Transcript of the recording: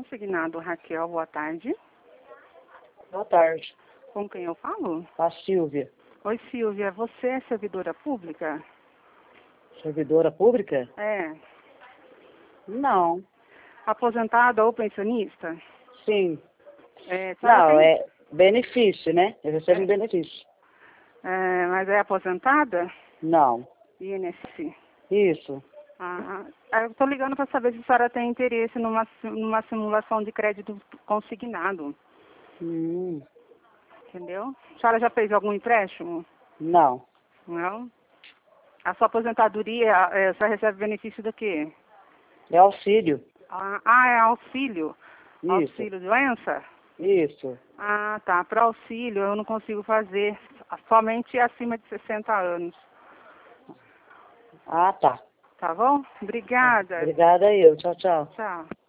Consignado Raquel, boa tarde. Boa tarde. Com quem eu falo? A Silvia. Oi, Silvia, você é servidora pública? Servidora pública? É. Não. Aposentada ou pensionista? Sim. A senhora Não, tem... é benefício, né? Eu recebo um benefício. Mas é aposentada? Não. INSS. Isso. Eu estou ligando para saber se a senhora tem interesse numa simulação de crédito consignado. Entendeu? A senhora já fez algum empréstimo? Não. Não? A sua aposentadoria, a senhora recebe benefício do quê? É auxílio. É auxílio. Isso. Auxílio doença? Isso. Tá. Para auxílio eu não consigo fazer. Somente acima de 60 anos. Tá. Tá bom? Obrigada. Obrigada eu. Tchau, tchau. Tchau.